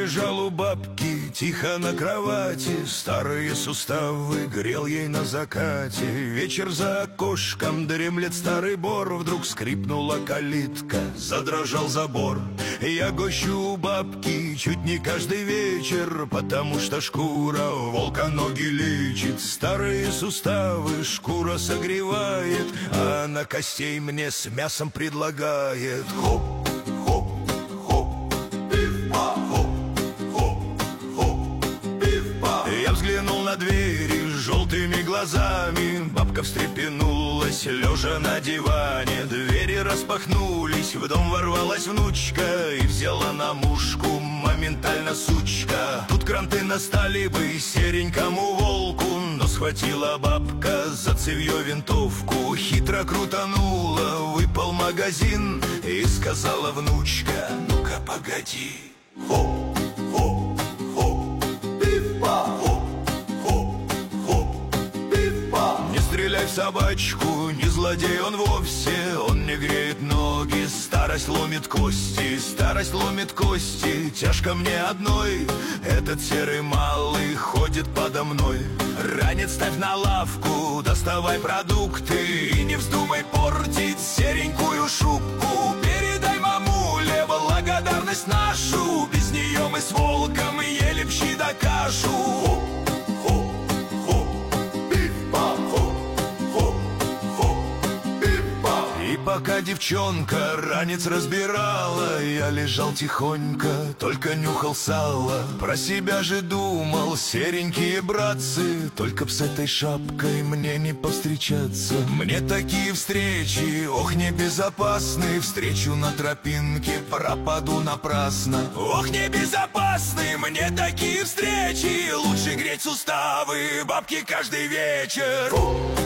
лежал у бабки тихо на кровати, старые суставы грел ей на закате. Вечер за окошком дремлет старый бор, вдруг скрипнула калитка, задрожал забор. Я гощу у бабки чуть не каждый вечер, потому что шкура волка ноги лечит. Старые суставы шкура согревает, а она костей мне с мясом предлагает. Хоп, хоп, хоп, пиф-па, хоп, хоп, хоп, пиф-па. Я взглянул на двери желтыми глазами, бабка встрепенулась, лежа на диване. Двери распахнулись, в дом ворвалась внучка и взяла на мушку моментально сучка. Тут кранты настали бы серенькому волку, но схватила бабка за цевьё винтовку. Хитро крутанула, выпал магазин и сказала внучка: ну-ка погоди. Хоп, хоп, хоп, пиф-па, хоп, хоп, хоп, пиф-па. Не стреляй в собачку, не злодей он вовсе, он не греет ноги, старость ломит кости, старость ломит кости. Тяжко мне одной, этот серый малый ходит подо мной. Ранец ставь на лавку, доставай продукты и не вздумай портить серенькую шубку. Передай мамуле благодарность нашу, без нее мы с волком ели б щи да кашу. Хоп, хоп, хоп, пиф-па, хоп, хоп, хоп, пиф-па. И пока девчонка ранец разбирала, я лежал тихонько, только нюхал сало. Про себя же думал: серенькие братцы, только б с этой шапкой мне не повстречаться. Мне такие встречи, ох, небезопасны, встречу на тропинке, пропаду напрасно. Ох, небезопасны мне такие встречи, лучше греть суставы бабки каждый вечер.